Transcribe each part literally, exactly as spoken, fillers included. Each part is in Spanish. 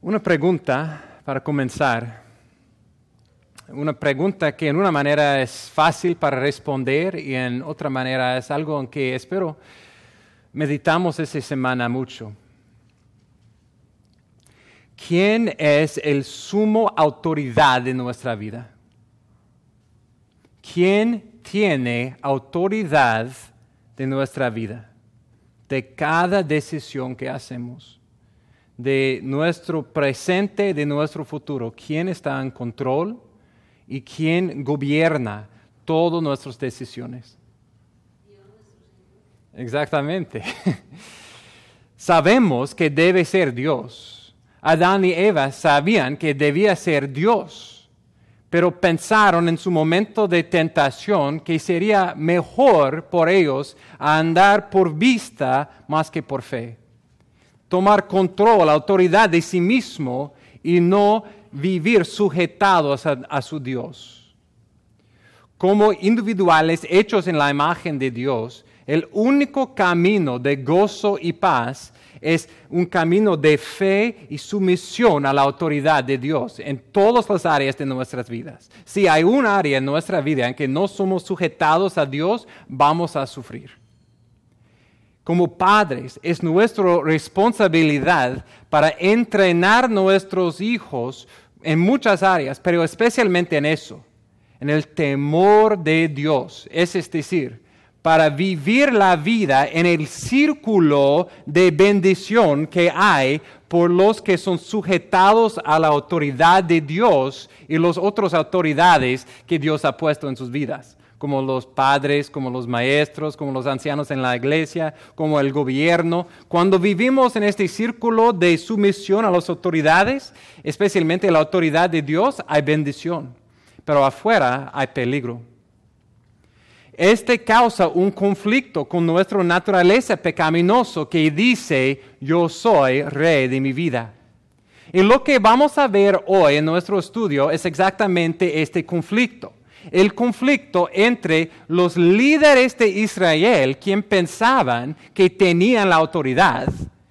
Una pregunta para comenzar. Una pregunta que en una manera es fácil para responder y en otra manera es algo en que espero meditamos esta semana mucho. ¿Quién es el sumo autoridad de nuestra vida? ¿Quién tiene autoridad de nuestra vida? De cada decisión que hacemos. De nuestro presente, de nuestro futuro. ¿Quién está en control y quién gobierna todas nuestras decisiones? Dios nuestro Señor. Exactamente. Sabemos que debe ser Dios. Adán y Eva sabían que debía ser Dios, pero pensaron en su momento de tentación que sería mejor por ellos andar por vista más que por fe. Tomar control, autoridad de sí mismo y no vivir sujetados a, a su Dios. Como individuales hechos en la imagen de Dios, el único camino de gozo y paz es un camino de fe y sumisión a la autoridad de Dios en todas las áreas de nuestras vidas. Si hay un área en nuestra vida en que no somos sujetados a Dios, vamos a sufrir. Como padres, es nuestra responsabilidad para entrenar a nuestros hijos en muchas áreas, pero especialmente en eso, en el temor de Dios. Es decir, para vivir la vida en el círculo de bendición que hay por los que son sujetados a la autoridad de Dios y las otras autoridades que Dios ha puesto en sus vidas. Como los padres, como los maestros, como los ancianos en la iglesia, como el gobierno. Cuando vivimos en este círculo de sumisión a las autoridades, especialmente la autoridad de Dios, hay bendición, pero afuera hay peligro. Este causa un conflicto con nuestra naturaleza pecaminosa que dice, yo soy rey de mi vida. Y lo que vamos a ver hoy en nuestro estudio es exactamente este conflicto. El conflicto entre los líderes de Israel, quien pensaban que tenían la autoridad,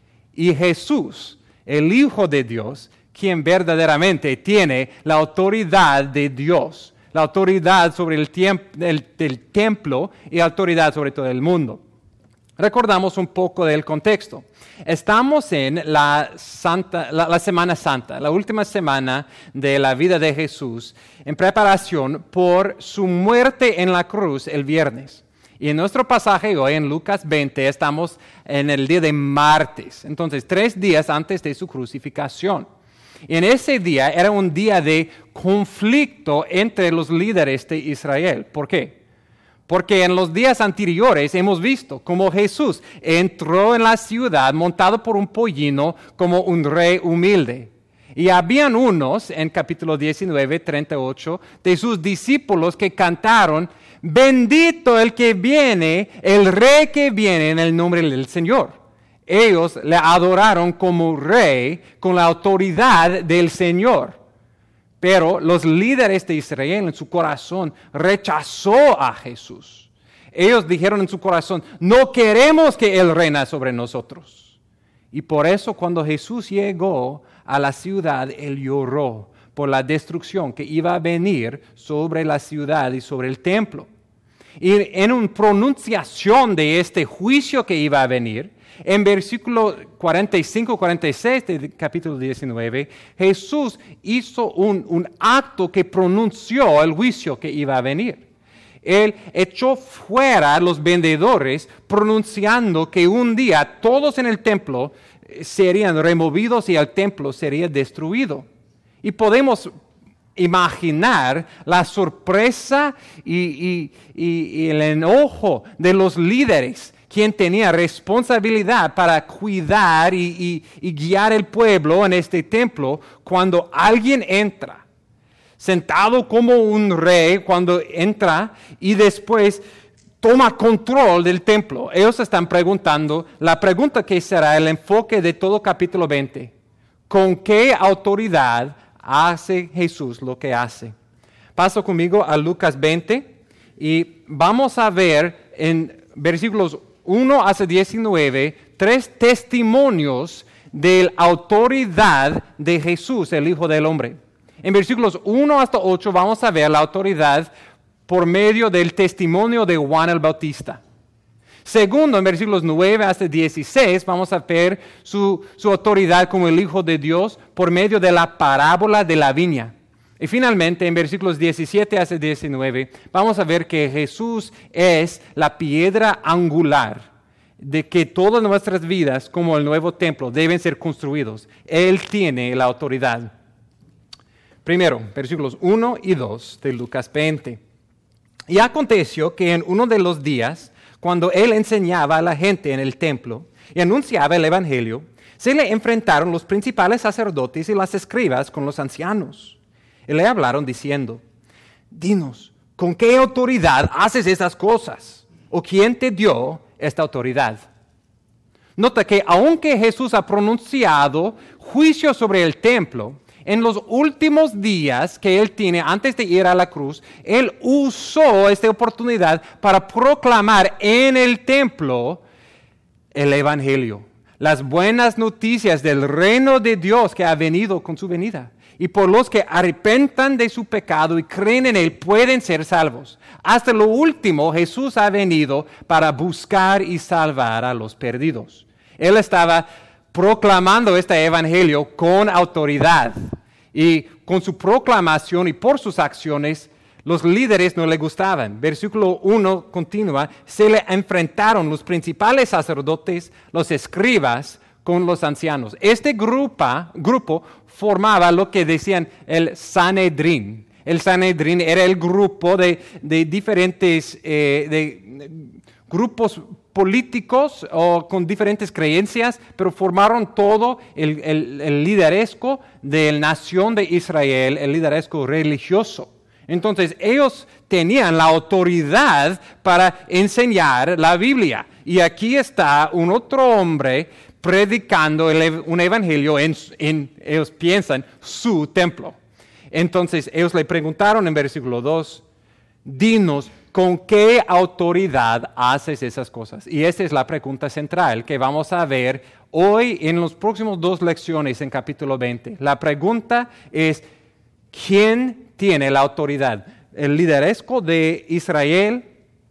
y Jesús, el Hijo de Dios, quien verdaderamente tiene la autoridad de Dios, la autoridad sobre el, tiemp- el, el templo y autoridad sobre todo el mundo. Recordamos un poco del contexto. Estamos en la, Santa, la, la Semana Santa, la última semana de la vida de Jesús, en preparación por su muerte en la cruz el viernes. Y en nuestro pasaje hoy, en Lucas veinte, estamos en el día de martes, entonces tres días antes de su crucificación. Y en ese día era un día de conflicto entre los líderes de Israel. ¿Por qué? Porque en los días anteriores hemos visto cómo Jesús entró en la ciudad montado por un pollino como un rey humilde. Y habían unos, en capítulo diecinueve, treinta y ocho, de sus discípulos que cantaron, bendito el que viene, el rey que viene en el nombre del Señor. Ellos le adoraron como rey con la autoridad del Señor. Pero los líderes de Israel en su corazón rechazó a Jesús. Ellos dijeron en su corazón, no queremos que Él reine sobre nosotros. Y por eso cuando Jesús llegó a la ciudad, Él lloró por la destrucción que iba a venir sobre la ciudad y sobre el templo. Y en una pronunciación de este juicio que iba a venir, en versículo cuarenta y cinco cuarenta y seis del capítulo diecinueve, Jesús hizo un, un acto que pronunció el juicio que iba a venir. Él echó fuera a los vendedores pronunciando que un día todos en el templo serían removidos y el templo sería destruido. Y podemos imaginar la sorpresa y, y, y, y el enojo de los líderes, quien tenía responsabilidad para cuidar y, y, y guiar el pueblo en este templo, cuando alguien entra, sentado como un rey, cuando entra y después toma control del templo. Ellos están preguntando, la pregunta que será el enfoque de todo capítulo veinte, ¿con qué autoridad hace Jesús lo que hace? Paso conmigo a Lucas veinte y vamos a ver en versículos uno hasta diecinueve tres testimonios de la autoridad de Jesús, el Hijo del Hombre. En versículos uno hasta ocho vamos a ver la autoridad por medio del testimonio de Juan el Bautista. Segundo, en versículos nueve hasta dieciséis, vamos a ver su, su autoridad como el Hijo de Dios por medio de la parábola de la viña. Y finalmente, en versículos diecisiete hasta diecinueve, vamos a ver que Jesús es la piedra angular de que todas nuestras vidas, como el nuevo templo, deben ser construidos. Él tiene la autoridad. Primero, versículos uno y dos de Lucas veinte. Y aconteció que en uno de los días, cuando él enseñaba a la gente en el templo y anunciaba el evangelio, se le enfrentaron los principales sacerdotes y las escribas con los ancianos. Y le hablaron diciendo: dinos, ¿con qué autoridad haces estas cosas? ¿O quién te dio esta autoridad? Nota que aunque Jesús ha pronunciado juicio sobre el templo, en los últimos días que Él tiene antes de ir a la cruz, Él usó esta oportunidad para proclamar en el templo el Evangelio, las buenas noticias del reino de Dios que ha venido con su venida. Y por los que arrepentan de su pecado y creen en Él pueden ser salvos. Hasta lo último, Jesús ha venido para buscar y salvar a los perdidos. Él estaba proclamando este evangelio con autoridad. Y con su proclamación y por sus acciones, los líderes no le gustaban. Versículo uno continúa: se le enfrentaron los principales sacerdotes, los escribas, con los ancianos. Este grupo, grupo formaba lo que decían el Sanedrín. El Sanedrín era el grupo de, de diferentes eh, de grupos políticos o con diferentes creencias, pero formaron todo el, el, el liderazgo de la nación de Israel, el liderazgo religioso. Entonces ellos tenían la autoridad para enseñar la Biblia. Y aquí está un otro hombre predicando el, un evangelio en, en, ellos piensan, su templo. Entonces ellos le preguntaron en versículo dos, dinos, ¿con qué autoridad haces esas cosas? Y esa es la pregunta central que vamos a ver hoy en las próximas dos lecciones en capítulo veinte. La pregunta es, ¿quién tiene la autoridad? ¿El liderazgo de Israel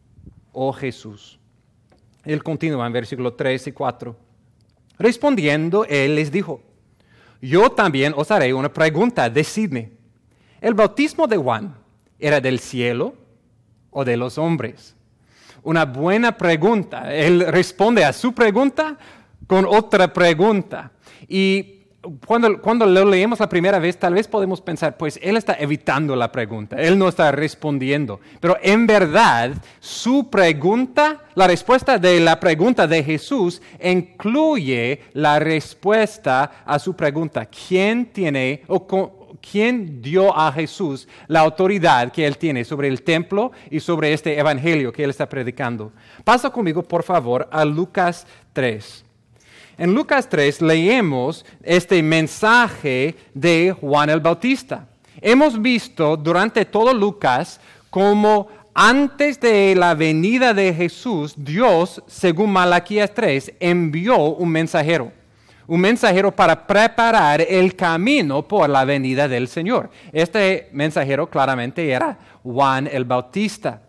o Jesús? Él continúa en versículo tres y cuatro. Respondiendo, él les dijo: yo también os haré una pregunta, decidme. ¿El bautismo de Juan era del cielo o de los hombres? Una buena pregunta. Él responde a su pregunta con otra pregunta. Y cuando, cuando lo leemos la primera vez, tal vez podemos pensar, pues él está evitando la pregunta, él no está respondiendo. Pero en verdad, su pregunta, la respuesta de la pregunta de Jesús, incluye la respuesta a su pregunta. ¿Quién tiene o con, ¿Quién dio a Jesús la autoridad que Él tiene sobre el templo y sobre este evangelio que Él está predicando? Pasa conmigo, por favor, a Lucas tres. En Lucas tres leemos este mensaje de Juan el Bautista. Hemos visto durante todo Lucas cómo antes de la venida de Jesús, Dios, según Malaquías tres, envió un mensajero. Un mensajero para preparar el camino por la venida del Señor. Este mensajero claramente era Juan el Bautista.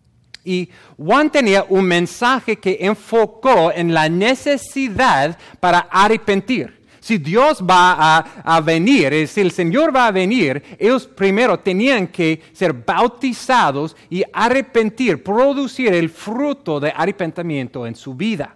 Y Juan tenía un mensaje que enfocó en la necesidad para arrepentir. Si Dios va a, a venir, si el Señor va a venir, ellos primero tenían que ser bautizados y arrepentir, producir el fruto de arrepentimiento en su vida.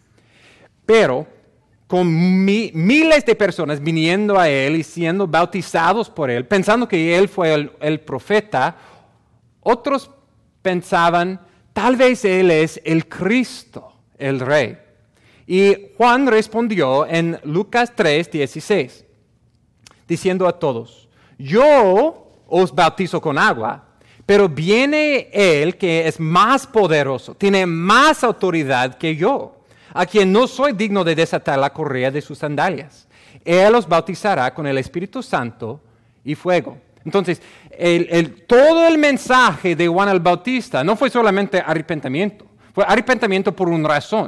Pero con mi, miles de personas viniendo a Él y siendo bautizados por Él, pensando que Él fue el, el profeta, otros pensaban, tal vez Él es el Cristo, el Rey. Y Juan respondió en Lucas tres, dieciséis, diciendo a todos: yo os bautizo con agua, pero viene Él que es más poderoso, tiene más autoridad que yo, a quien no soy digno de desatar la correa de sus sandalias. Él os bautizará con el Espíritu Santo y fuego. Entonces, el, el, todo el mensaje de Juan el Bautista no fue solamente arrepentimiento, fue arrepentimiento por una razón.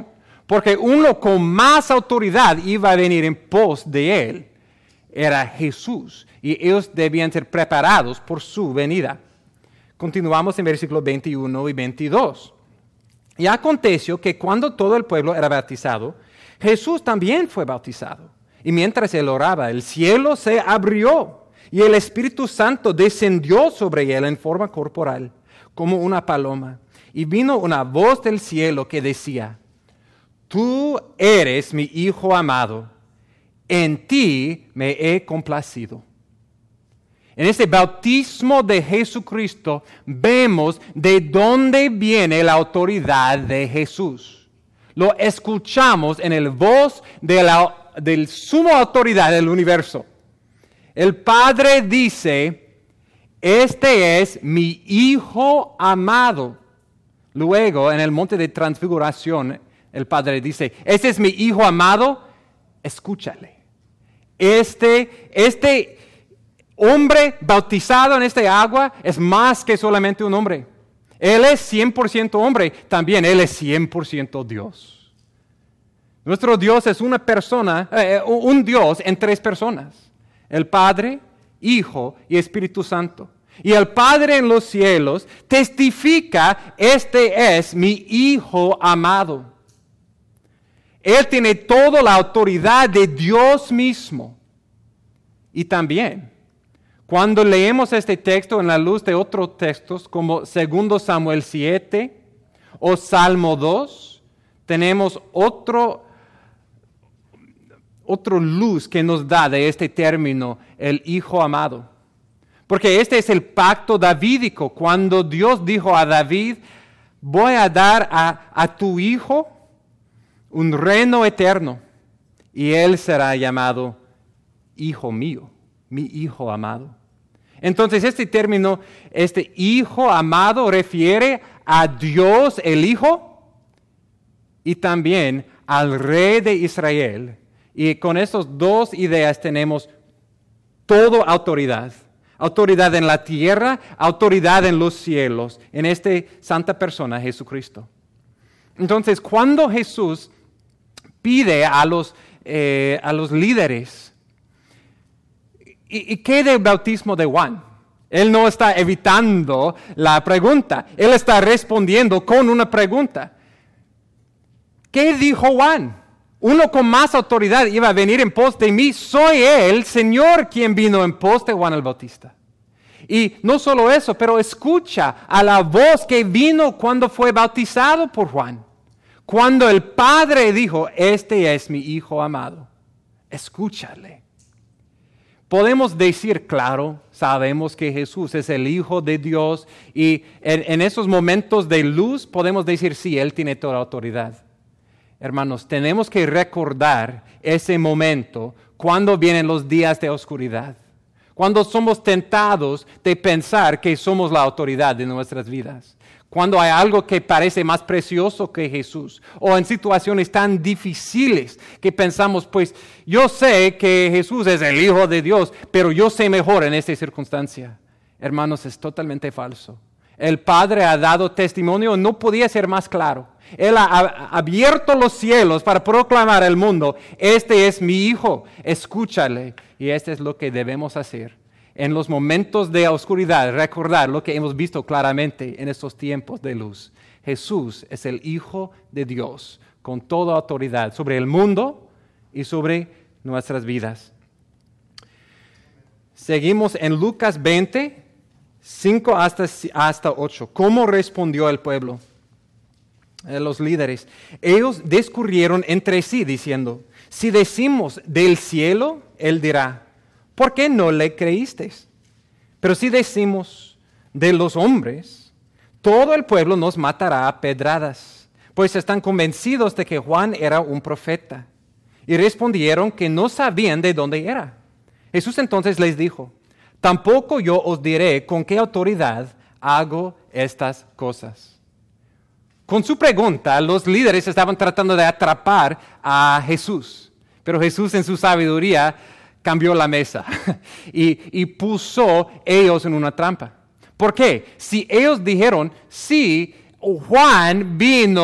porque uno con más autoridad iba a venir en pos de él. Era Jesús, y ellos debían ser preparados por su venida. Continuamos en versículos veintiuno y veintidós. Y aconteció que cuando todo el pueblo era bautizado, Jesús también fue bautizado. Y mientras él oraba, el cielo se abrió, y el Espíritu Santo descendió sobre él en forma corporal, como una paloma. Y vino una voz del cielo que decía: Tú eres mi Hijo amado, en ti me he complacido. En este bautismo de Jesucristo vemos de dónde viene la autoridad de Jesús. Lo escuchamos en el voz de la del sumo autoridad del universo. El Padre dice: Este es mi Hijo amado. Luego, en el monte de transfiguración, el Padre dice: Este es mi Hijo amado, escúchale. Este, este hombre bautizado en este agua es más que solamente un hombre. Él es cien por ciento hombre, también Él es cien por ciento Dios. Nuestro Dios es una persona, eh, un Dios en tres personas: el Padre, Hijo y Espíritu Santo. Y el Padre en los cielos testifica: Este es mi Hijo amado. Él tiene toda la autoridad de Dios mismo. Y también, cuando leemos este texto en la luz de otros textos, como segundo Samuel siete o Salmo dos, tenemos otro, otro luz que nos da de este término, el Hijo amado. Porque este es el pacto davídico, cuando Dios dijo a David: voy a dar a, a tu hijo un reino eterno, y él será llamado Hijo mío, mi Hijo amado. Entonces este término, este Hijo amado, refiere a Dios el Hijo y también al Rey de Israel. Y con estas dos ideas tenemos toda autoridad. Autoridad en la tierra, autoridad en los cielos, en esta santa persona, Jesucristo. Entonces, cuando Jesús pide a los, eh, a los líderes, ¿y, ¿y qué del bautismo de Juan? Él no está evitando la pregunta, él está respondiendo con una pregunta. ¿Qué dijo Juan? Uno con más autoridad iba a venir en pos de mí. Soy el Señor quien vino en pos de Juan el Bautista. Y no solo eso, pero escucha a la voz que vino cuando fue bautizado por Juan. Cuando el Padre dijo: Este es mi Hijo amado. Escúchale. Podemos decir, claro, sabemos que Jesús es el Hijo de Dios. Y en, en esos momentos de luz podemos decir, sí, Él tiene toda autoridad. Hermanos, tenemos que recordar ese momento cuando vienen los días de oscuridad, cuando somos tentados de pensar que somos la autoridad de nuestras vidas, cuando hay algo que parece más precioso que Jesús, o en situaciones tan difíciles que pensamos, pues yo sé que Jesús es el Hijo de Dios, pero yo sé mejor en esta circunstancia. Hermanos, es totalmente falso. El Padre ha dado testimonio, no podía ser más claro. Él ha abierto los cielos para proclamar al mundo: Este es mi Hijo, escúchale. Y esto es lo que debemos hacer en los momentos de oscuridad, recordar lo que hemos visto claramente en estos tiempos de luz. Jesús es el Hijo de Dios, con toda autoridad sobre el mundo y sobre nuestras vidas. Seguimos en Lucas veinte, cinco hasta, hasta ocho. ¿Cómo respondió el pueblo? Los líderes. Ellos discurrieron entre sí diciendo: si decimos del cielo, él dirá: ¿por qué no le creísteis? Pero si decimos de los hombres, todo el pueblo nos matará a pedradas, pues están convencidos de que Juan era un profeta. Y respondieron que no sabían de dónde era. Jesús entonces les dijo: tampoco yo os diré con qué autoridad hago estas cosas. Con su pregunta, los líderes estaban tratando de atrapar a Jesús, pero Jesús en su sabiduría cambió la mesa y, y puso ellos en una trampa. ¿Por qué? Si ellos dijeron, sí, Juan vino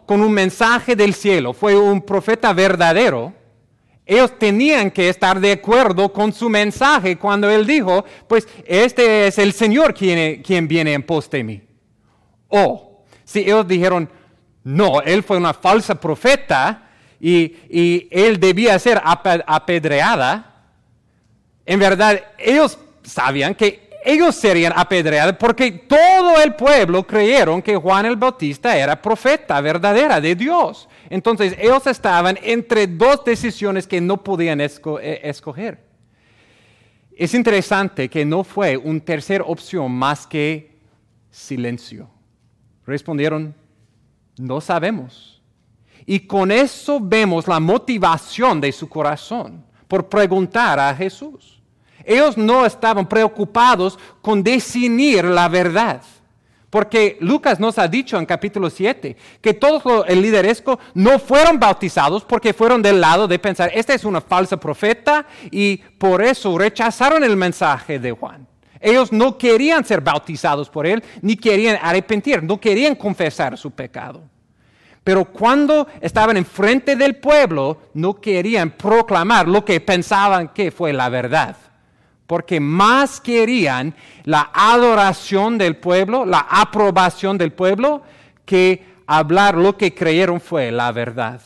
con un mensaje del cielo, fue un profeta verdadero, ellos tenían que estar de acuerdo con su mensaje cuando él dijo, pues este es el Señor quien, quien viene en pos de mí. O si ellos dijeron, no, él fue una falsa profeta y, y él debía ser apedreada, en verdad ellos sabían que ellos serían apedreados porque todo el pueblo creyeron que Juan el Bautista era profeta verdadera de Dios. Entonces ellos estaban entre dos decisiones que no podían esco- escoger. Es interesante que no fue una tercera opción más que silencio. Respondieron, no sabemos. Y con eso vemos la motivación de su corazón por preguntar a Jesús. Ellos no estaban preocupados con definir la verdad. Porque Lucas nos ha dicho en capítulo siete que todos el liderazgo no fueron bautizados porque fueron del lado de pensar, esta es una falsa profeta y por eso rechazaron el mensaje de Juan. Ellos no querían ser bautizados por él, ni querían arrepentir, no querían confesar su pecado. Pero cuando estaban enfrente del pueblo, no querían proclamar lo que pensaban que fue la verdad. Porque más querían la adoración del pueblo, la aprobación del pueblo, que hablar lo que creyeron fue la verdad.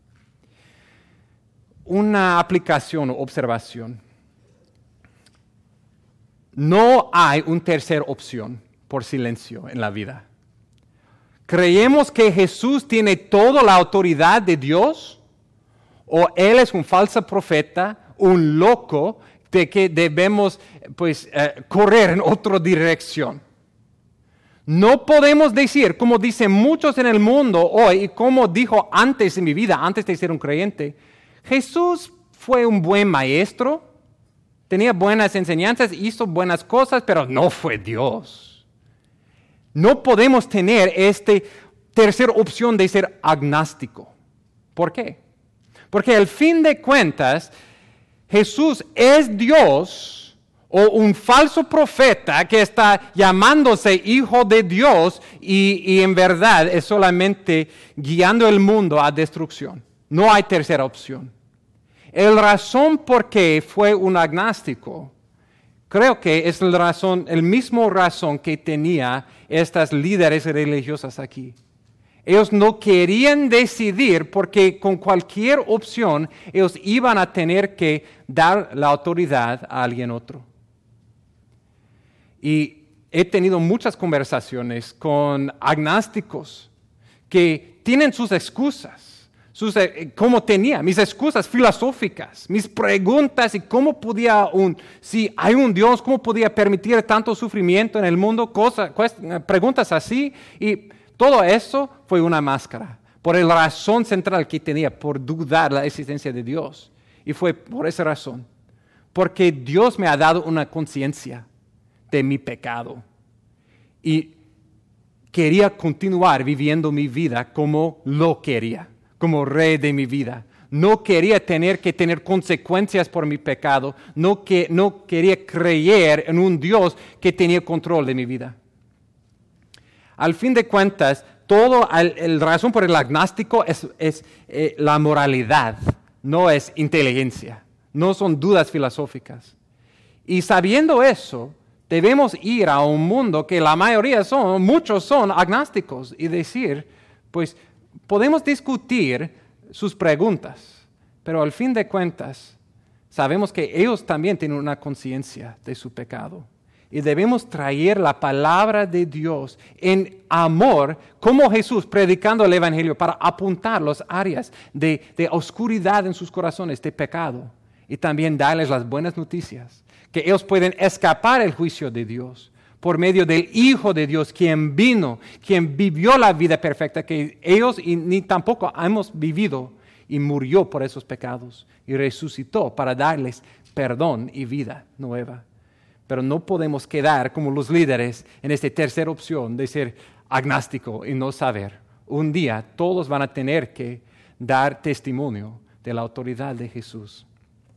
Una aplicación o observación. No hay una tercera opción por silencio en la vida. ¿Creemos que Jesús tiene toda la autoridad de Dios? ¿O Él es un falso profeta, un loco, de que debemos pues, eh, correr en otra dirección? No podemos decir, como dicen muchos en el mundo hoy, y como dijo antes en mi vida, antes de ser un creyente, Jesús fue un buen maestro, tenía buenas enseñanzas, hizo buenas cosas, pero no fue Dios. No podemos tener esta tercera opción de ser agnóstico. ¿Por qué? Porque al fin de cuentas, Jesús es Dios o un falso profeta que está llamándose hijo de Dios y, y en verdad es solamente guiando el mundo a destrucción. No hay tercera opción. La razón por qué fue un agnóstico, creo que es la razón, el mismo razón que tenía estas líderes religiosas aquí. Ellos no querían decidir porque con cualquier opción ellos iban a tener que dar la autoridad a alguien otro. Y he tenido muchas conversaciones con agnósticos que tienen sus excusas, sus, como tenía, mis excusas filosóficas, mis preguntas y cómo podía un, si hay un Dios, cómo podía permitir tanto sufrimiento en el mundo, cosas, preguntas así y todo eso fue una máscara, por la razón central que tenía, por dudar la existencia de Dios. Y fue por esa razón, porque Dios me ha dado una conciencia de mi pecado. Y quería continuar viviendo mi vida como lo quería, como rey de mi vida. No quería tener que tener consecuencias por mi pecado, no, que, no quería creer en un Dios que tenía control de mi vida. Al fin de cuentas, todo el, el razón por el agnóstico es, es eh, la moralidad, no es inteligencia, no son dudas filosóficas. Y sabiendo eso, debemos ir a un mundo que la mayoría son, muchos son agnósticos y decir, pues podemos discutir sus preguntas, pero al fin de cuentas, sabemos que ellos también tienen una conciencia de su pecado. Y debemos traer la palabra de Dios en amor, como Jesús predicando el Evangelio, para apuntar las áreas de, de oscuridad en sus corazones, de pecado. Y también darles las buenas noticias, que ellos pueden escapar el juicio de Dios por medio del Hijo de Dios, quien vino, quien vivió la vida perfecta, que ellos y ni tampoco hemos vivido, y murió por esos pecados, y resucitó para darles perdón y vida nueva. Pero no podemos quedar como los líderes en esta tercera opción de ser agnóstico y no saber. Un día todos van a tener que dar testimonio de la autoridad de Jesús.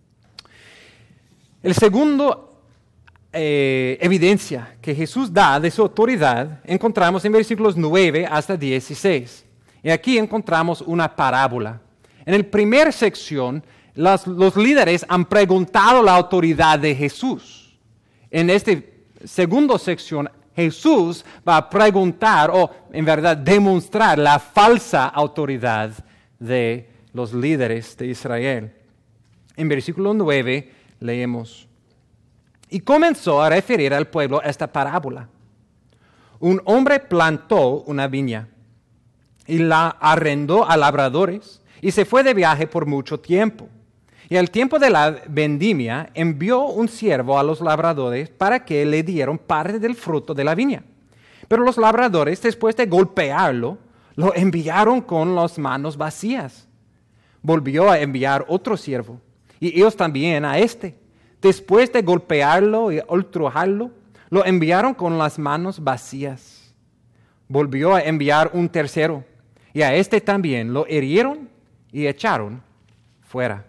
El segundo eh, evidencia que Jesús da de su autoridad encontramos en versículos nueve hasta dieciséis. Y aquí encontramos una parábola. En la primera sección, los, los líderes han preguntado la autoridad de Jesús. En esta segunda sección, Jesús va a preguntar o en verdad demostrar la falsa autoridad de los líderes de Israel. En versículo nueve leemos: y comenzó a referir al pueblo esta parábola. Un hombre plantó una viña y la arrendó a labradores y se fue de viaje por mucho tiempo. Y al tiempo de la vendimia envió un siervo a los labradores para que le dieran parte del fruto de la viña. Pero los labradores, después de golpearlo, lo enviaron con las manos vacías. Volvió a enviar otro siervo, y ellos también a este. Después de golpearlo y ultrajarlo, lo enviaron con las manos vacías. Volvió a enviar un tercero, y a este también lo hirieron y echaron fuera.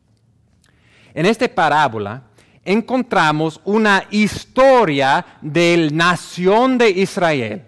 En esta parábola encontramos una historia de la nación de Israel.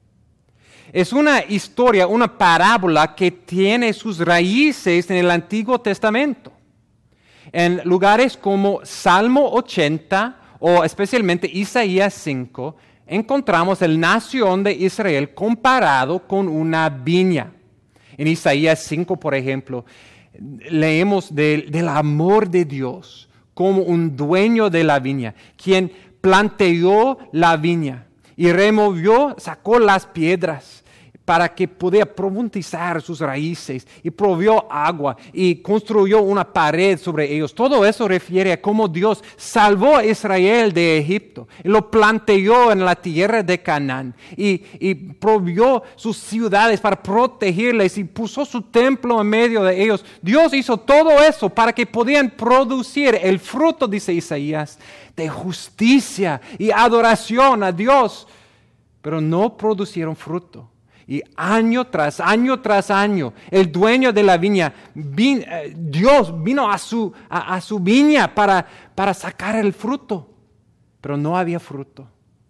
Es una historia, una parábola que tiene sus raíces en el Antiguo Testamento. En lugares como Salmo ochenta o especialmente Isaías cinco, encontramos la nación de Israel comparado con una viña. En Isaías cinco, por ejemplo, leemos de, del amor de Dios como un dueño de la viña, quien planteó la viña y removió, sacó las piedras para que pudiera profundizar sus raíces y provió agua y construyó una pared sobre ellos. Todo eso refiere a cómo Dios salvó a Israel de Egipto y lo planteó en la tierra de Canaán y, y provió sus ciudades para protegerles y puso su templo en medio de ellos. Dios hizo todo eso para que pudieran producir el fruto, dice Isaías, de justicia y adoración a Dios, pero no producieron fruto. Y año tras año tras año, el dueño de la viña, vin, eh, Dios vino a su, a, a su viña para, para sacar el fruto, pero no había fruto.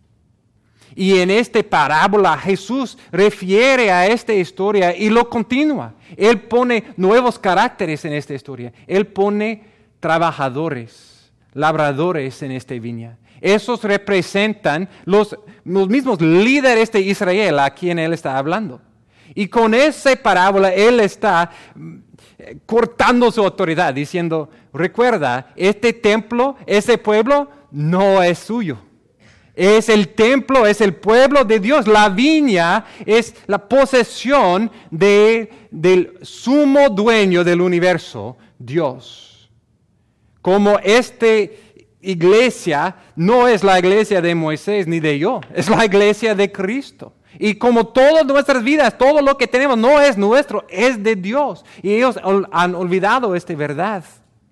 Y en esta parábola Jesús refiere a esta historia y lo continúa. Él pone nuevos caracteres en esta historia. Él pone trabajadores, labradores en esta viña. Esos representan los, los mismos líderes de Israel a quien Él está hablando. Y con esa parábola Él está cortando su autoridad, diciendo, recuerda, este templo, ese pueblo, no es suyo. Es el templo, es el pueblo de Dios. La viña es la posesión de, del sumo dueño del universo, Dios. Como este iglesia no es la iglesia de Moisés ni de yo, es la iglesia de Cristo. Y como todas nuestras vidas, todo lo que tenemos no es nuestro, es de Dios. Y ellos han olvidado esta verdad.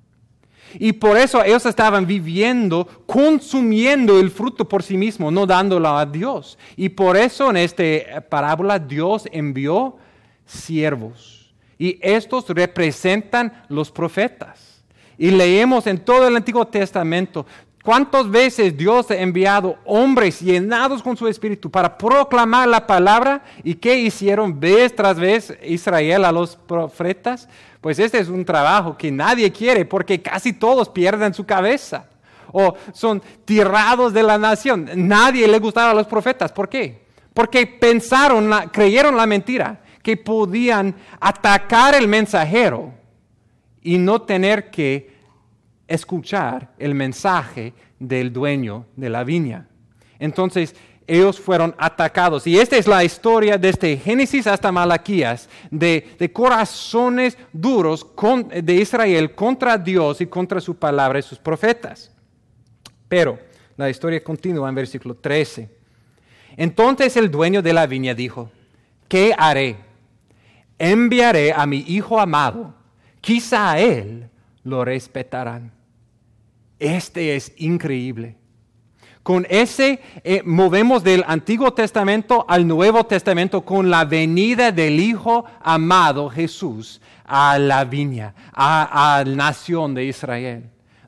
Y por eso ellos estaban viviendo, consumiendo el fruto por sí mismos, no dándolo a Dios. Y por eso en esta parábola Dios envió siervos. Y estos representan los profetas. Y leemos en todo el Antiguo Testamento cuántas veces Dios ha enviado hombres llenados con su espíritu para proclamar la palabra. ¿Y qué hicieron vez tras vez Israel a los profetas? Pues este es un trabajo que nadie quiere porque casi todos pierden su cabeza o son tirados de la nación. Nadie le gustaba a los profetas. ¿Por qué? Porque pensaron, la, creyeron la mentira, que podían atacar el mensajero y no tener que escuchar el mensaje del dueño de la viña. Entonces, ellos fueron atacados. Y esta es la historia desde Génesis hasta Malaquías, de, de corazones duros con, de Israel contra Dios y contra su palabra y sus profetas. Pero la historia continúa en versículo trece. Entonces el dueño de la viña dijo, ¿qué haré? Enviaré a mi hijo amado, quizá a él lo respetarán. Este es increíble. Con ese eh, movemos del Antiguo Testamento al Nuevo Testamento con la venida del Hijo amado Jesús a la viña, a, a la nación de Israel.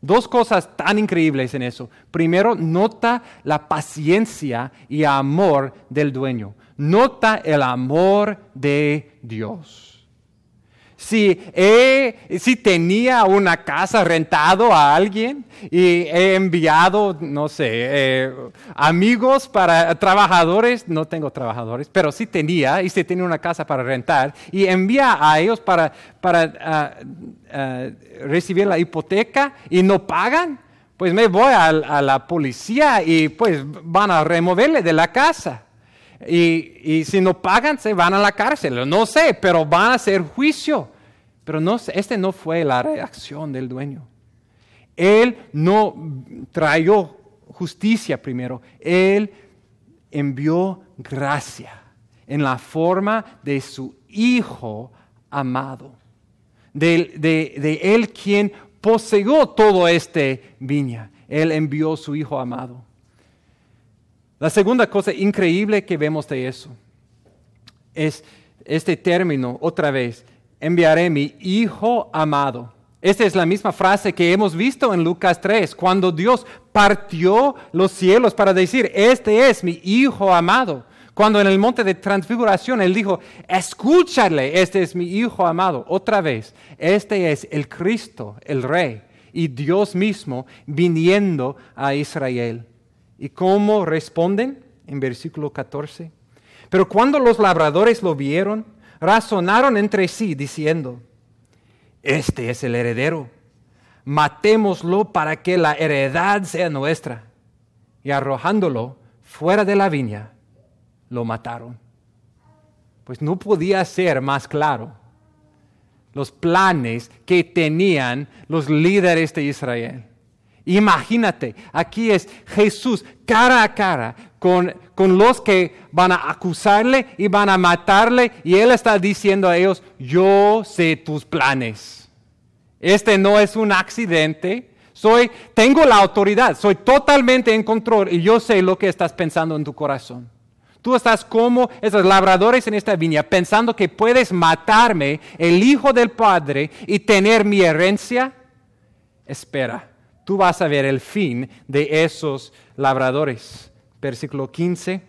Dos cosas tan increíbles en eso. Primero, nota la paciencia y amor del dueño. Nota el amor de Dios. Si, he, si tenía una casa rentado a alguien y he enviado, no sé, eh, amigos para trabajadores, no tengo trabajadores, pero sí tenía, y si tenía una casa para rentar, y envía a ellos para, para uh, uh, recibir la hipoteca y no pagan, pues me voy a, a la policía y pues van a removerle de la casa. Y, y si no pagan, se van a la cárcel. No sé, pero van a hacer juicio. Pero no, este no fue la reacción del dueño. Él no trayó justicia primero. Él envió gracia en la forma de su Hijo amado. De, de, de Él quien poseyó todo este viña. Él envió su Hijo amado. La segunda cosa increíble que vemos de eso es este término, otra vez, enviaré mi Hijo amado. Esta es la misma frase que hemos visto en Lucas tres, cuando Dios partió los cielos para decir, este es mi Hijo amado. Cuando en el monte de transfiguración Él dijo, escúchale, este es mi Hijo amado. Otra vez, este es el Cristo, el Rey, y Dios mismo viniendo a Israel. ¿Y cómo responden? En versículo catorce. Pero cuando los labradores lo vieron, razonaron entre sí, diciendo, este es el heredero, matémoslo para que la heredad sea nuestra. Y arrojándolo fuera de la viña, lo mataron. Pues no podía ser más claro los planes que tenían los líderes de Israel. Imagínate, aquí es Jesús cara a cara con, con los que van a acusarle y van a matarle, y Él está diciendo a ellos, yo sé tus planes. Este no es un accidente, soy, tengo la autoridad, soy totalmente en control y yo sé lo que estás pensando en tu corazón. Tú estás como esos labradores en esta viña pensando que puedes matarme, el Hijo del Padre, y tener mi herencia. Espera. Tú vas a ver el fin de esos labradores. Versículo quince.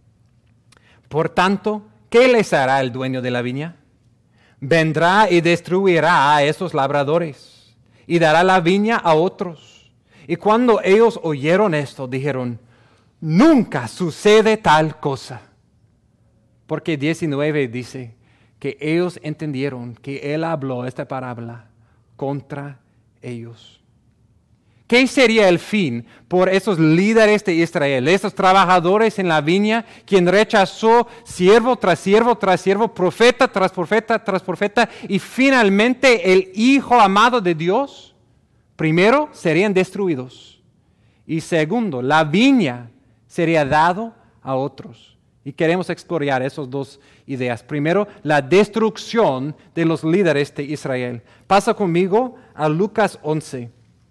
Por tanto, ¿qué les hará el dueño de la viña? Vendrá y destruirá a esos labradores y dará la viña a otros. Y cuando ellos oyeron esto, dijeron, nunca sucede tal cosa. Porque diecinueve dice que ellos entendieron que Él habló esta parábola contra ellos. ¿Qué sería el fin por esos líderes de Israel, esos trabajadores en la viña, quien rechazó siervo tras siervo tras siervo, profeta tras profeta tras profeta, y finalmente el Hijo amado de Dios? Primero, serían destruidos. Y segundo, la viña sería dado a otros. Y queremos explorar esas dos ideas. Primero, la destrucción de los líderes de Israel. Pasa conmigo a Lucas once.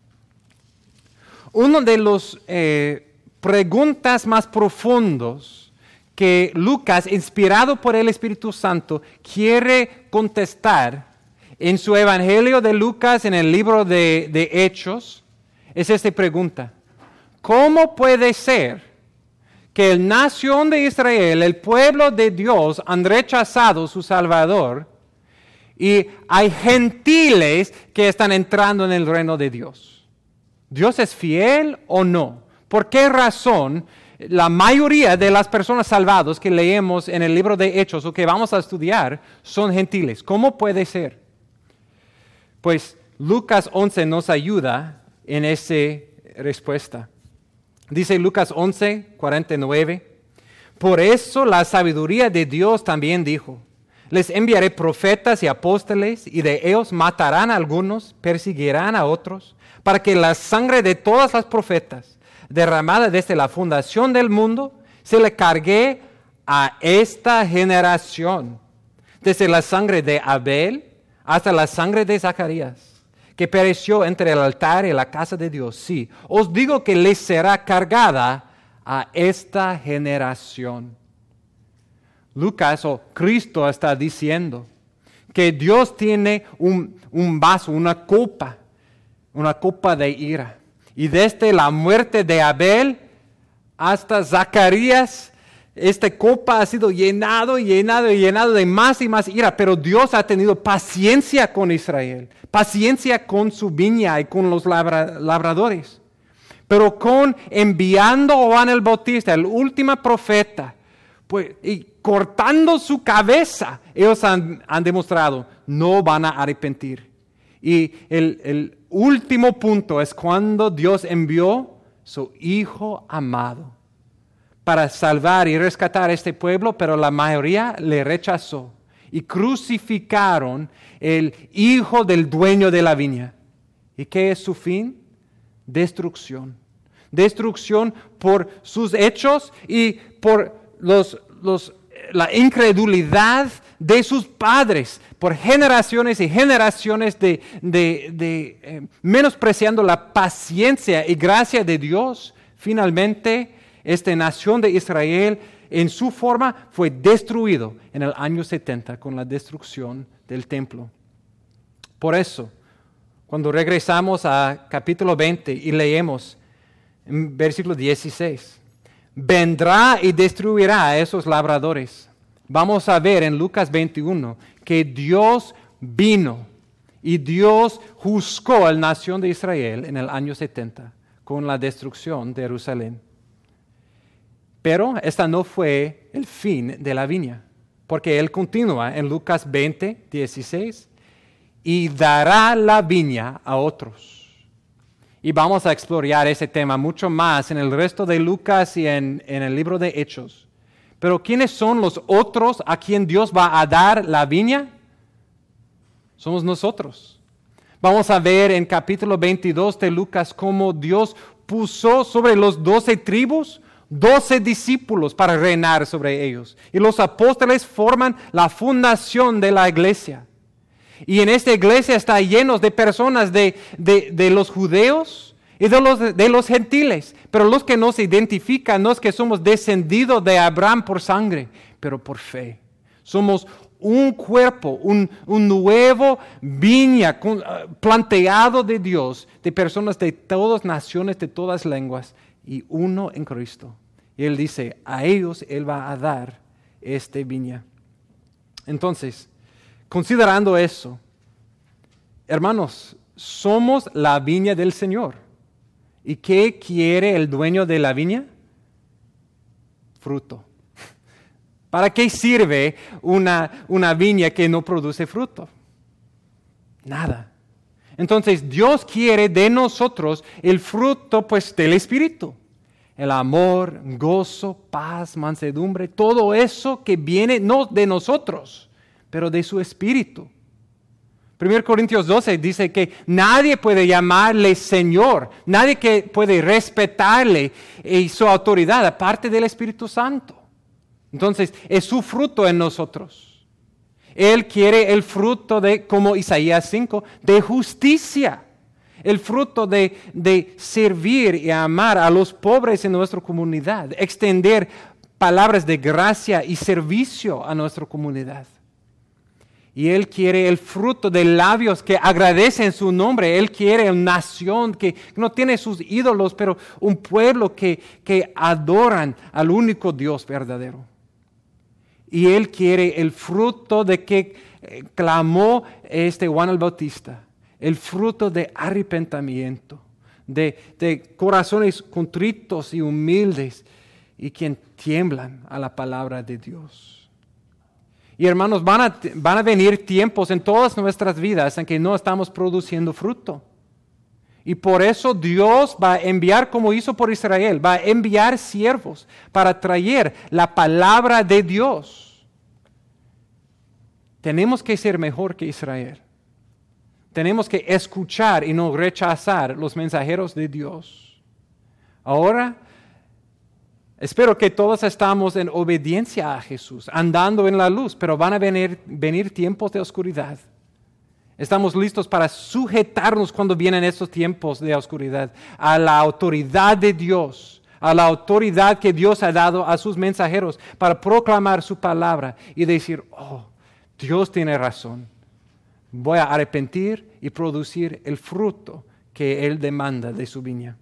Una de las eh, preguntas más profundas que Lucas, inspirado por el Espíritu Santo, quiere contestar en su Evangelio de Lucas, en el libro de, de Hechos, es esta pregunta. ¿Cómo puede ser que la nación de Israel, el pueblo de Dios, han rechazado su Salvador y hay gentiles que están entrando en el reino de Dios? ¿Dios es fiel o no? ¿Por qué razón la mayoría de las personas salvadas que leemos en el libro de Hechos o que vamos a estudiar son gentiles? ¿Cómo puede ser? Pues Lucas once nos ayuda en esa respuesta. Dice Lucas once, cuarenta y nueve, por eso la sabiduría de Dios también dijo, les enviaré profetas y apóstoles y de ellos matarán a algunos, perseguirán a otros, para que la sangre de todas las profetas, derramada desde la fundación del mundo, se le cargue a esta generación, desde la sangre de Abel hasta la sangre de Zacarías, que pereció entre el altar y la casa de Dios. Sí, os digo que les será cargada a esta generación. Lucas o Cristo está diciendo que Dios tiene un, un vaso, una copa, una copa de ira. Y desde la muerte de Abel hasta Zacarías, esta copa ha sido llenado y llenado y llenado de más y más ira. Pero Dios ha tenido paciencia con Israel, paciencia con su viña y con los labra, labradores. Pero con enviando a Juan el Bautista, el último profeta, pues, y cortando su cabeza, ellos han, han demostrado, no van a arrepentir. Y el, el último punto es cuando Dios envió su Hijo amado para salvar y rescatar a este pueblo, pero la mayoría le rechazó y crucificaron el hijo del dueño de la viña. ¿Y qué es su fin? Destrucción. Destrucción por sus hechos y por los, los, la incredulidad de sus padres, por generaciones y generaciones de, de, de eh, menospreciando la paciencia y gracia de Dios. Finalmente, esta nación de Israel en su forma fue destruido en el año setenta con la destrucción del templo. Por eso, cuando regresamos a capítulo veinte y leemos en versículo dieciséis, vendrá y destruirá a esos labradores. Vamos a ver en Lucas veintiuno que Dios vino y Dios juzgó a la nación de Israel en el año setenta con la destrucción de Jerusalén. Pero esta no fue el fin de la viña, porque Él continúa en Lucas veinte, dieciséis, y dará la viña a otros. Y vamos a explorar ese tema mucho más en el resto de Lucas y en, en el libro de Hechos. Pero ¿quiénes son los otros a quien Dios va a dar la viña? Somos nosotros. Vamos a ver en capítulo veintidós de Lucas cómo Dios puso sobre los doce tribus doce discípulos para reinar sobre ellos. Y los apóstoles forman la fundación de la iglesia. Y en esta iglesia está lleno de personas de, de, de los judíos y de los, de los gentiles. Pero los que nos identifican no es que somos descendidos de Abraham por sangre, pero por fe. Somos un cuerpo, un, un nuevo viña con, uh, planteado de Dios, de personas de todas naciones, de todas lenguas, y uno en Cristo. Y Él dice, a ellos Él va a dar este viña. Entonces, considerando eso, hermanos, somos la viña del Señor. ¿Y qué quiere el dueño de la viña? Fruto. ¿Para qué sirve una, una viña que no produce fruto? Nada. Entonces, Dios quiere de nosotros el fruto, pues, del Espíritu. El amor, gozo, paz, mansedumbre, todo eso que viene no de nosotros, pero de su Espíritu. primero Corintios doce dice que nadie puede llamarle Señor, nadie que puede respetarle y su autoridad aparte del Espíritu Santo. Entonces, es su fruto en nosotros. Él quiere el fruto de, como Isaías cinco, de justicia. El fruto de, de servir y amar a los pobres en nuestra comunidad. Extender palabras de gracia y servicio a nuestra comunidad. Y Él quiere el fruto de labios que agradecen su nombre. Él quiere una nación que no tiene sus ídolos, pero un pueblo que, que adoran al único Dios verdadero. Y Él quiere el fruto de que eh, clamó este Juan el Bautista. El fruto de arrepentimiento, de, de corazones contritos y humildes y quien tiemblan a la palabra de Dios. Y hermanos, van a, van a venir tiempos en todas nuestras vidas en que no estamos produciendo fruto. Y por eso Dios va a enviar, como hizo por Israel, va a enviar siervos para traer la palabra de Dios. Tenemos que ser mejor que Israel. Tenemos que escuchar y no rechazar los mensajeros de Dios. Ahora, espero que todos estamos en obediencia a Jesús, andando en la luz, pero van a venir, venir tiempos de oscuridad. Estamos listos para sujetarnos cuando vienen estos tiempos de oscuridad a la autoridad de Dios, a la autoridad que Dios ha dado a sus mensajeros para proclamar su palabra y decir, oh, Dios tiene razón. Voy a arrepentir y producir el fruto que Él demanda de su viña.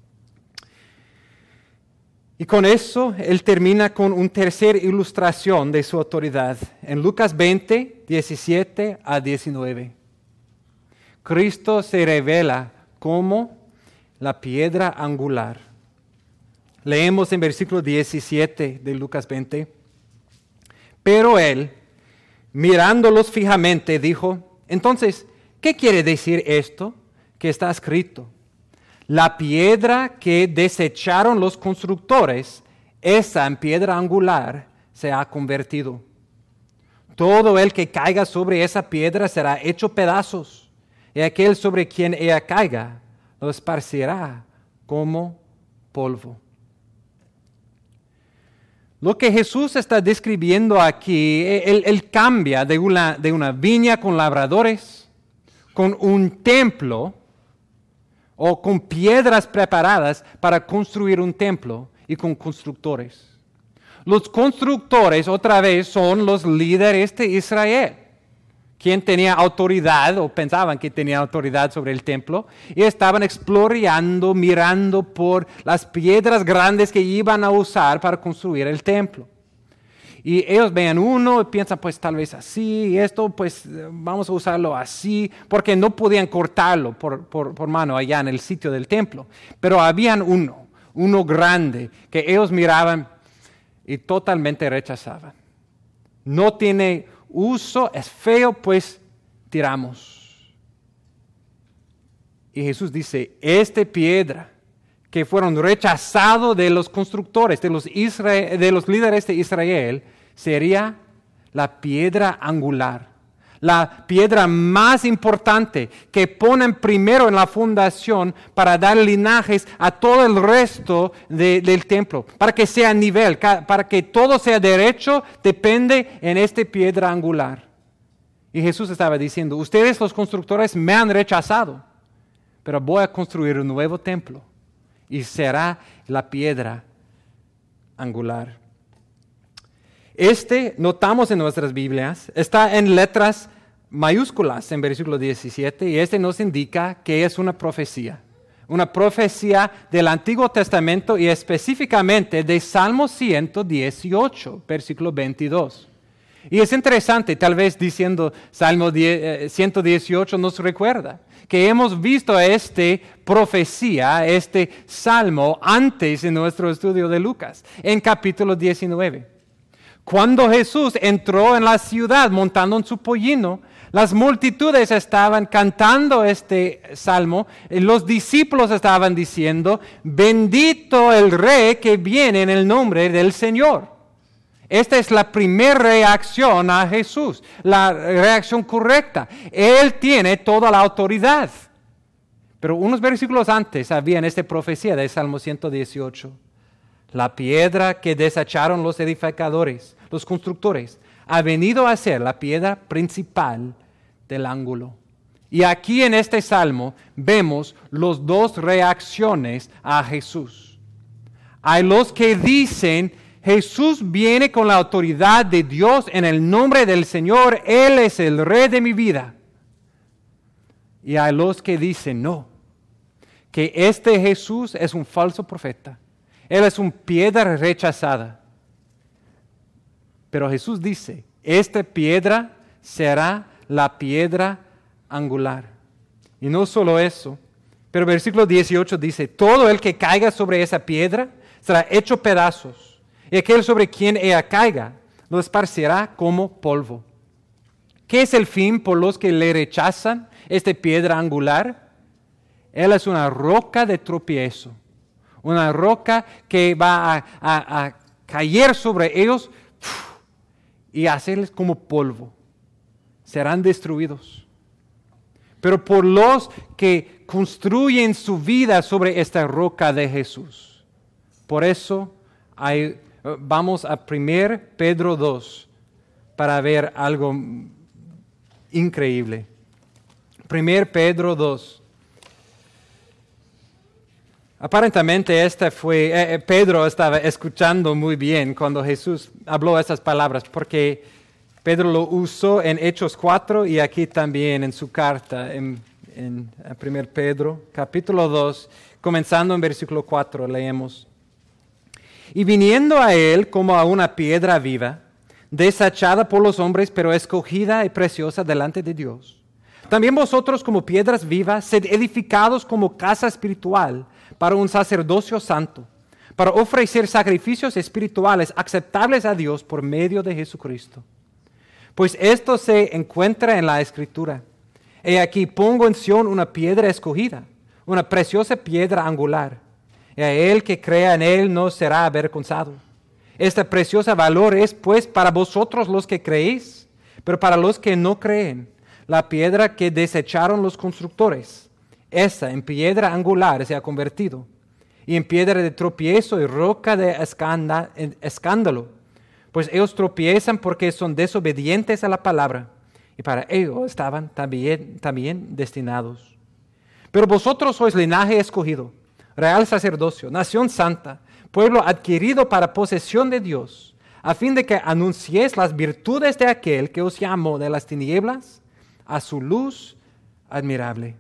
Y con eso, Él termina con una tercera ilustración de su autoridad. En Lucas veinte, diecisiete a diecinueve. Cristo se revela como la piedra angular. Leemos en versículo diecisiete de Lucas veinte. Pero Él, mirándolos fijamente, dijo, entonces, ¿qué quiere decir esto que está escrito? La piedra que desecharon los constructores, esa en piedra angular se ha convertido. Todo el que caiga sobre esa piedra será hecho pedazos, y aquel sobre quien ella caiga lo esparcirá como polvo. Lo que Jesús está describiendo aquí, él, él cambia de una, de una viña con labradores, con un templo, o con piedras preparadas para construir un templo y con constructores. Los constructores, otra vez, son los líderes de Israel, quien tenía autoridad, o pensaban que tenía autoridad sobre el templo, y estaban explorando, mirando por las piedras grandes que iban a usar para construir el templo. Y ellos vean uno y piensan, pues tal vez así, y esto pues vamos a usarlo así, porque no podían cortarlo por, por, por mano allá en el sitio del templo. Pero habían uno, uno grande, que ellos miraban y totalmente rechazaban. No tiene uso, es feo, pues tiramos. Y Jesús dice, esta piedra que fueron rechazados de los constructores, de los, Israel, de los líderes de Israel, sería la piedra angular, la piedra más importante que ponen primero en la fundación para dar linajes a todo el resto de, del templo, para que sea nivel, para que todo sea derecho, depende en esta piedra angular. Y Jesús estaba diciendo, ustedes los constructores me han rechazado, pero voy a construir un nuevo templo. Y será la piedra angular. Este, notamos en nuestras Biblias, está en letras mayúsculas en versículo diecisiete, y este nos indica que es una profecía. Una profecía del Antiguo Testamento y específicamente de Salmo ciento dieciocho, versículo veintidós. Y es interesante, tal vez diciendo Salmo ciento dieciocho nos recuerda que hemos visto esta profecía, este salmo, antes en nuestro estudio de Lucas, en capítulo diecinueve. Cuando Jesús entró en la ciudad montando en su pollino, las multitudes estaban cantando este salmo, y los discípulos estaban diciendo, bendito el Rey que viene en el nombre del Señor. Esta es la primera reacción a Jesús, la reacción correcta. Él tiene toda la autoridad. Pero unos versículos antes había en esta profecía de Salmo ciento dieciocho. La piedra que desecharon los edificadores, los constructores, ha venido a ser la piedra principal del ángulo. Y aquí en este salmo vemos las dos reacciones a Jesús. Hay los que dicen, Jesús viene con la autoridad de Dios en el nombre del Señor. Él es el Rey de mi vida. Y hay los que dicen no, que este Jesús es un falso profeta. Él es una piedra rechazada. Pero Jesús dice, esta piedra será la piedra angular. Y no solo eso, pero versículo dieciocho dice, todo el que caiga sobre esa piedra será hecho pedazos. Y aquel sobre quien ella caiga, lo esparcirá como polvo. ¿Qué es el fin por los que le rechazan esta piedra angular? Él es una roca de tropiezo. Una roca que va a, a, a caer sobre ellos y hacerles como polvo. Serán destruidos. Pero por los que construyen su vida sobre esta roca de Jesús. Por eso hay... Vamos a primero Pedro dos para ver algo increíble. primero Pedro dos. Aparentemente este fue, eh, Pedro estaba escuchando muy bien cuando Jesús habló esas palabras, porque Pedro lo usó en Hechos cuatro y aquí también en su carta, en en primer Pedro, capítulo dos, comenzando en versículo cuatro, leemos. Y viniendo a él como a una piedra viva, desechada por los hombres, pero escogida y preciosa delante de Dios. También vosotros como piedras vivas, sed edificados como casa espiritual para un sacerdocio santo, para ofrecer sacrificios espirituales aceptables a Dios por medio de Jesucristo. Pues esto se encuentra en la Escritura. He aquí pongo en Sión una piedra escogida, una preciosa piedra angular. Y a él que crea en él no será avergonzado. Este precioso valor es pues para vosotros los que creéis, pero para los que no creen, la piedra que desecharon los constructores, esta en piedra angular se ha convertido, y en piedra de tropiezo y roca de escándalo, pues ellos tropiezan porque son desobedientes a la palabra, y para ello estaban también, también destinados. Pero vosotros sois linaje escogido, real sacerdocio, nación santa, pueblo adquirido para posesión de Dios, a fin de que anunciéis las virtudes de aquel que os llamó de las tinieblas a su luz admirable.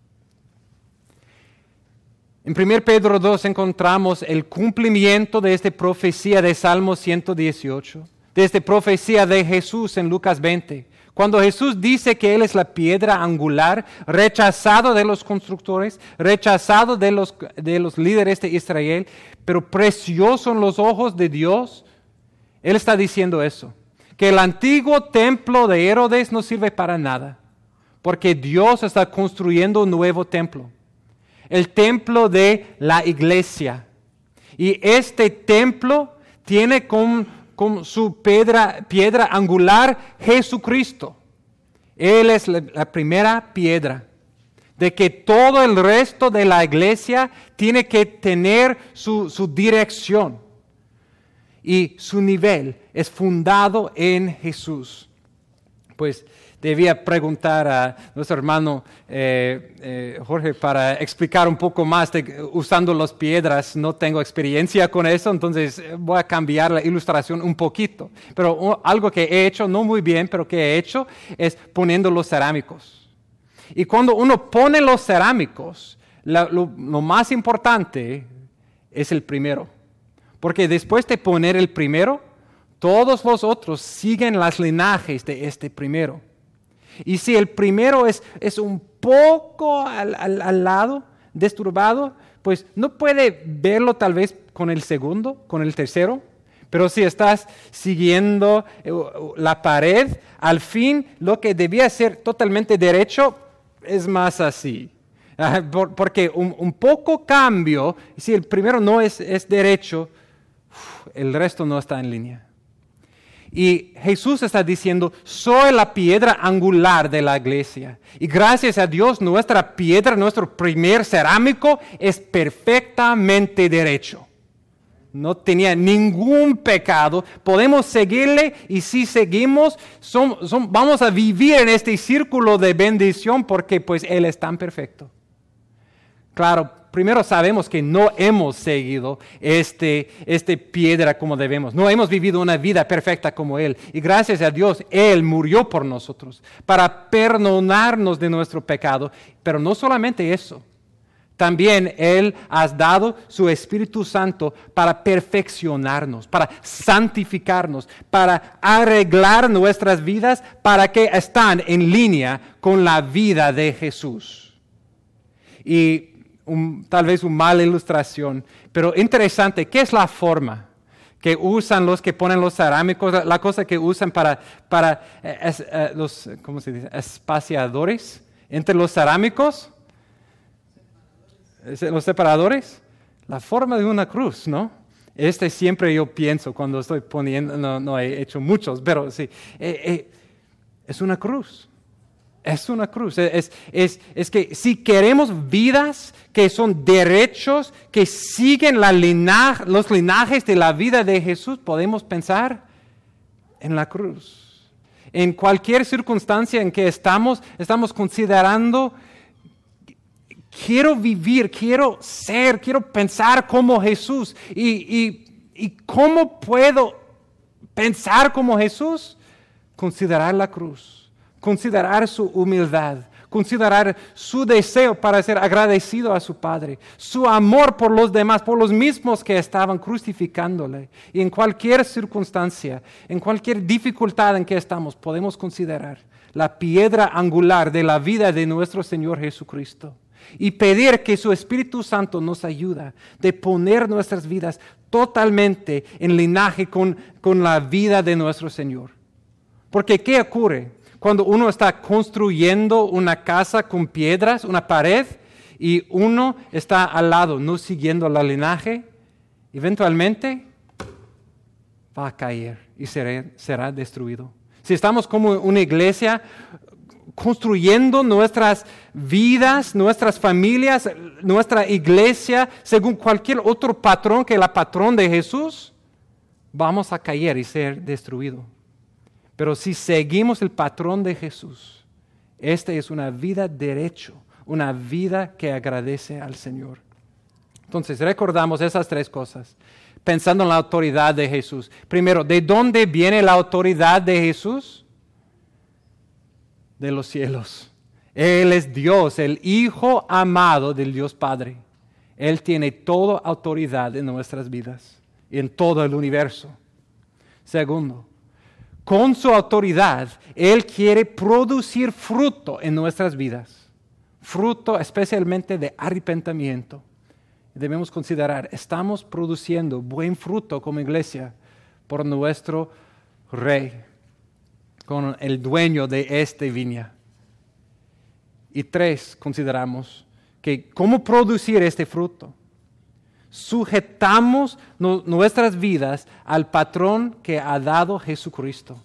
En primer Pedro dos encontramos el cumplimiento de esta profecía de Salmo ciento dieciocho, de esta profecía de Jesús en Lucas veinte. Cuando Jesús dice que Él es la piedra angular, rechazado de los constructores, rechazado de los, de los líderes de Israel, pero precioso en los ojos de Dios, Él está diciendo eso, que el antiguo templo de Herodes no sirve para nada, porque Dios está construyendo un nuevo templo, el templo de la iglesia. Y este templo tiene como con su piedra, piedra angular Jesucristo. Él es la, la primera piedra de que todo el resto de la iglesia tiene que tener su, su dirección. Y su nivel es fundado en Jesús. Pues debía preguntar a nuestro hermano eh, eh, Jorge para explicar un poco más de, usando las piedras. No tengo experiencia con eso, entonces voy a cambiar la ilustración un poquito. Pero uh, algo que he hecho, no muy bien, pero que he hecho, es poniendo los cerámicos. Y cuando uno pone los cerámicos, la, lo, lo más importante es el primero. Porque después de poner el primero, todos los otros siguen las linajes de este primero. Y si el primero es, es un poco al, al, al lado, disturbado, pues no puede verlo tal vez con el segundo, con el tercero. Pero si estás siguiendo la pared, al fin lo que debía ser totalmente derecho es más así. Porque un, un poco cambio, si el primero no es, es derecho, el resto no está en línea. Y Jesús está diciendo, soy la piedra angular de la iglesia. Y gracias a Dios, nuestra piedra, nuestro primer cerámico es perfectamente derecho. No tenía ningún pecado. Podemos seguirle y si seguimos, son, son, vamos a vivir en este círculo de bendición porque pues Él es tan perfecto. Claro, primero sabemos que no hemos seguido este, este piedra como debemos. No hemos vivido una vida perfecta como Él. Y gracias a Dios, Él murió por nosotros para perdonarnos de nuestro pecado. Pero no solamente eso. También Él ha dado su Espíritu Santo para perfeccionarnos, para santificarnos, para arreglar nuestras vidas para que estén en línea con la vida de Jesús. Y Un, tal vez una mala ilustración, pero interesante. ¿Qué es la forma que usan los que ponen los cerámicos? La, la cosa que usan para, para eh, es, eh, los, ¿cómo se dice? Espaciadores entre los cerámicos, los separadores. La forma de una cruz, ¿no? Este siempre yo pienso cuando estoy poniendo, no, no he hecho muchos, pero sí, eh, eh, es una cruz. Es una cruz. Es, es, es que si queremos vidas que son derechos, que siguen la linaje, los linajes de la vida de Jesús, podemos pensar en la cruz. En cualquier circunstancia en que estamos, estamos considerando, quiero vivir, quiero ser, quiero pensar como Jesús. ¿Y, y, y cómo puedo pensar como Jesús? Considerar la cruz. Considerar su humildad, considerar su deseo para ser agradecido a su Padre, su amor por los demás, por los mismos que estaban crucificándole. Y en cualquier circunstancia, en cualquier dificultad en que estamos, podemos considerar la piedra angular de la vida de nuestro Señor Jesucristo y pedir que su Espíritu Santo nos ayude de poner nuestras vidas totalmente en linaje con, con la vida de nuestro Señor. Porque ¿qué ocurre cuando uno está construyendo una casa con piedras, una pared, y uno está al lado no siguiendo el linaje? Eventualmente va a caer y será, será destruido. Si estamos como una iglesia construyendo nuestras vidas, nuestras familias, nuestra iglesia, según cualquier otro patrón que el patrón de Jesús, vamos a caer y ser destruidos. Pero si seguimos el patrón de Jesús, esta es una vida derecho, una vida que agradece al Señor. Entonces, recordamos esas tres cosas, pensando en la autoridad de Jesús. Primero, ¿de dónde viene la autoridad de Jesús? De los cielos. Él es Dios, el Hijo amado del Dios Padre. Él tiene toda autoridad en nuestras vidas y en todo el universo. Segundo, con su autoridad, Él quiere producir fruto en nuestras vidas. Fruto especialmente de arrepentimiento. Debemos considerar, estamos produciendo buen fruto como iglesia por nuestro Rey, con el dueño de esta viña. Y tres, consideramos que cómo producir este fruto. Sujetamos no, nuestras vidas al patrón que ha dado Jesucristo.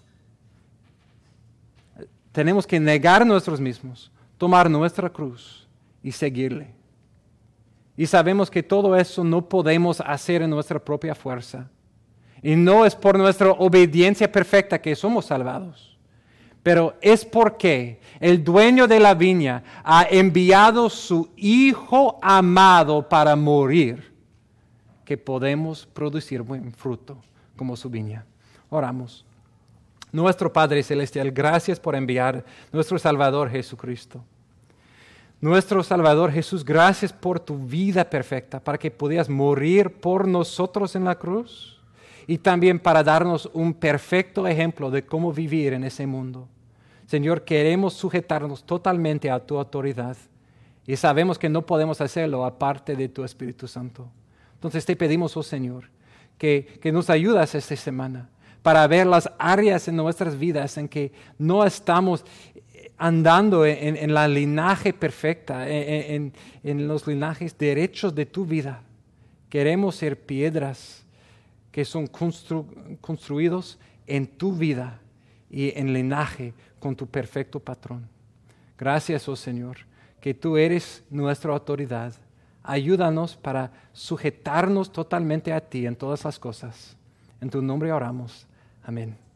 Tenemos que negar nosotros mismos, tomar nuestra cruz y seguirle. Y sabemos que todo eso no podemos hacer en nuestra propia fuerza. Y no es por nuestra obediencia perfecta que somos salvados. Pero es porque el dueño de la viña ha enviado su Hijo amado para morir, que podemos producir buen fruto como su viña. Oramos. Nuestro Padre Celestial, gracias por enviar nuestro Salvador Jesucristo. Nuestro Salvador Jesús, gracias por tu vida perfecta, para que pudieras morir por nosotros en la cruz y también para darnos un perfecto ejemplo de cómo vivir en ese mundo. Señor, queremos sujetarnos totalmente a tu autoridad y sabemos que no podemos hacerlo aparte de tu Espíritu Santo. Entonces te pedimos, oh Señor, que, que nos ayudas esta semana para ver las áreas en nuestras vidas en que no estamos andando en, en la linaje perfecta, en, en, en los linajes derechos de tu vida. Queremos ser piedras que son constru, construidos en tu vida y en linaje con tu perfecto patrón. Gracias, oh Señor, que tú eres nuestra autoridad. Ayúdanos para sujetarnos totalmente a ti en todas las cosas. En tu nombre oramos. Amén.